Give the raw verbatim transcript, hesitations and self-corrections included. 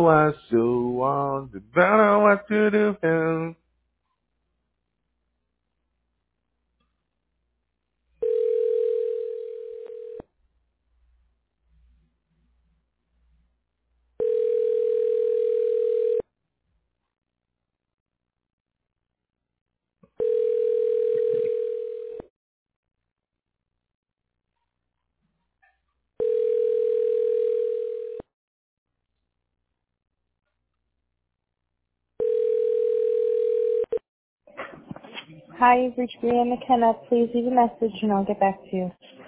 know I still want to know what to do now. Hi, you've reached Brianna McKenna. Please leave a message and I'll get back to you.